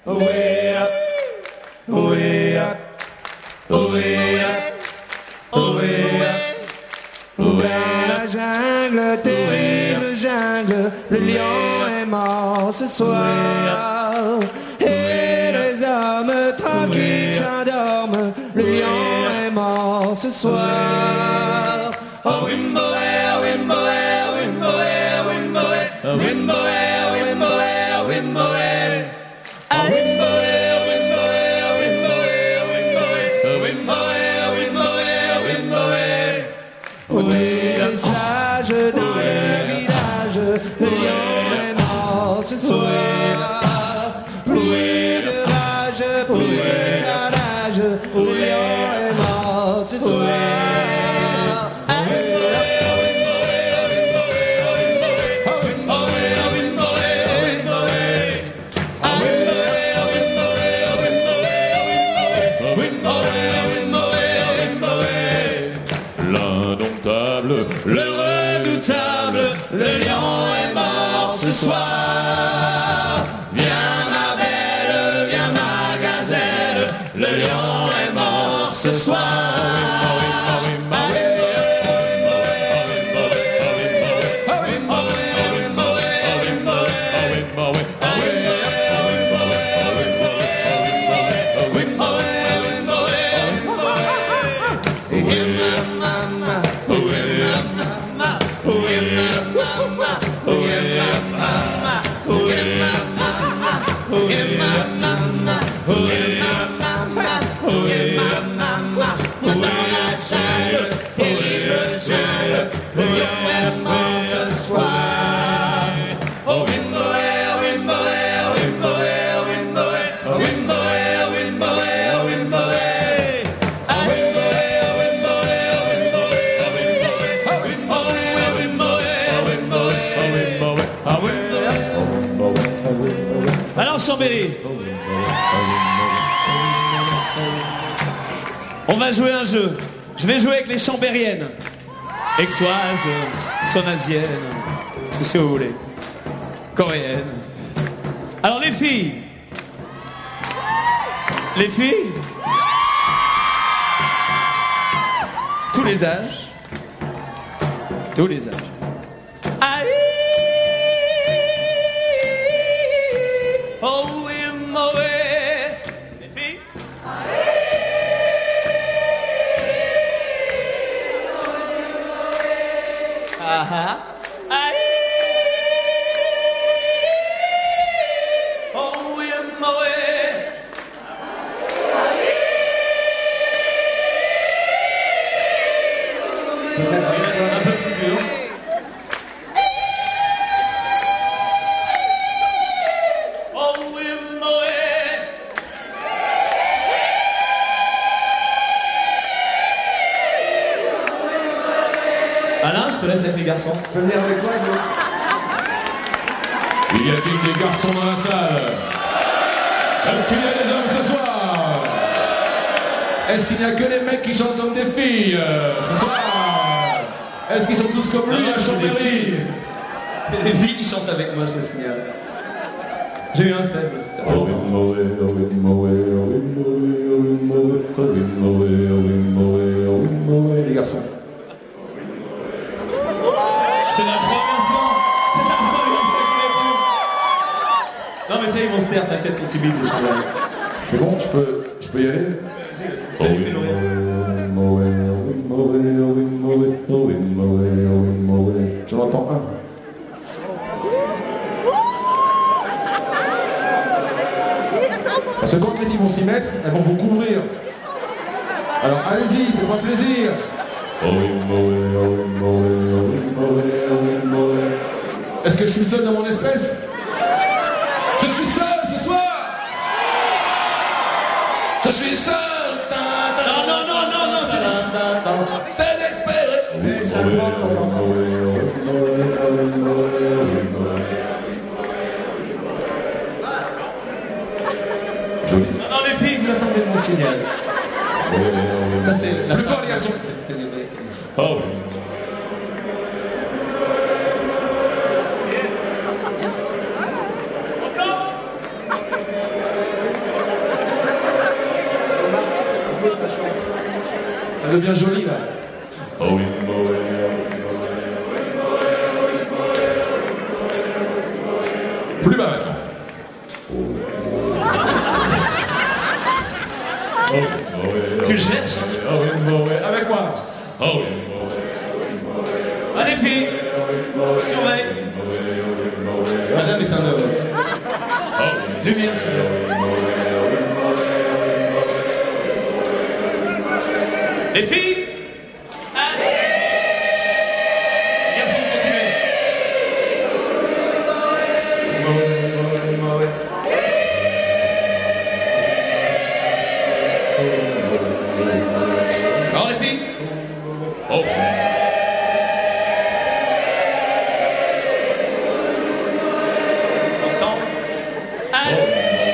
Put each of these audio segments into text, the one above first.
La jungle, terrible jungle, le lion est mort ce soir. Et les hommes tranquilles s'endorment, le lion est mort ce soir. Oh Wimboe, Wimboe, Wimboe, Wimboe, Wimboe, Wimboe, Wimboe. Ah Wimboe, Wimboe, Wimboe, Wimboe, Wimboe, Wimboe, Wimboe. Où est le sage dans le village, le lion est mort ce soir. Ploué de rage, ploué de carnage, le lion est mort ce soir. Le redoutable, le lion est mort ce soir. Viens ma belle, viens ma gazelle, le lion est mort ce soir. Alors Chambéry, on va jouer un jeu. Je vais jouer avec les chambériennes. Aixoises, sonasiennes, tout ce que vous voulez. Coréennes. Alors les filles. Les filles. Tous les âges. Tous les âges. Aïe. Oh oui, mauvais. Les filles. Ah ah. Aïe. Oh oui, mauvais. Un peu plus dur. Alain, je te laisse avec les garçons. Tu peux venir avec moi, Guillaume? Y a-t-il des garçons dans la salle? Est-ce qu'il y a des hommes ce soir? Est-ce qu'il n'y a que les mecs qui chantent comme des filles ce soir? Est-ce qu'ils sont tous comme lui à Chambéry? Les filles qui chantent avec moi, je te signale. J'ai eu un faible. Les garçons. C'est la première fois. C'est la première fois que je les vois. Non mais ça ils vont se taire, t'inquiète, ils sont timides les chambres. C'est bon, je peux y aller? J'en entends un. Parce que quand les filles vont s'y mettre, elles vont vous couvrir. Alors allez-y, faites-moi plaisir. Est-ce que je suis seul dans mon espèce? Je suis seul ce soir. Je suis seul. Non. Désespéré. Mais ça le prend de temps en temps. Joli. Non, les filles, vous attendez mon signal. Ça c'est la plus fort les garçons. Oh. Ça devient joli là. Plus bas maintenant. Tu le cherches? Avec moi. Allez filles, surveille. Madame est un homme. Lumière s'il vous plaît. Les filles, allez. Garçons, continuez. Alors les filles. Ensemble. Allez.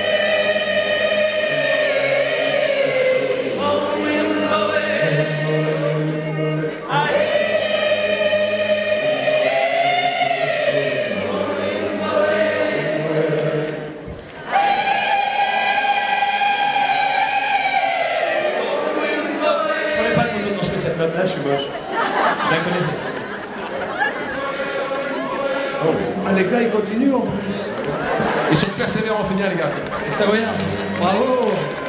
Prenez pas de photo quand je fais cette note-là, je suis moche. Je la connais cette fois. Ah, les gars, ils continuent en plus. Ils sont persévérants, c'est bien les gars. Les Savoyards, c'est ça. Bravo.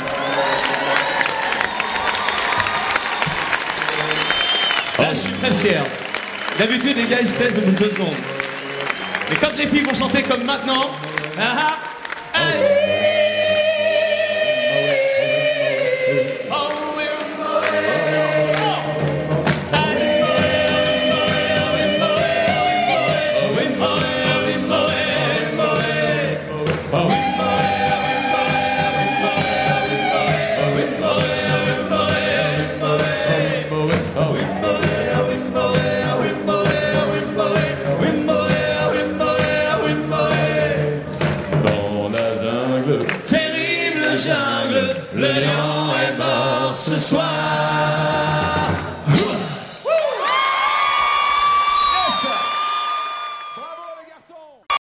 Là, je suis très fier. D'habitude, les gars, ils se taisent au bout de 2 secondes. Mais quand les filles vont chanter comme maintenant, allez. Terrible jungle, le lion est mort ce soir.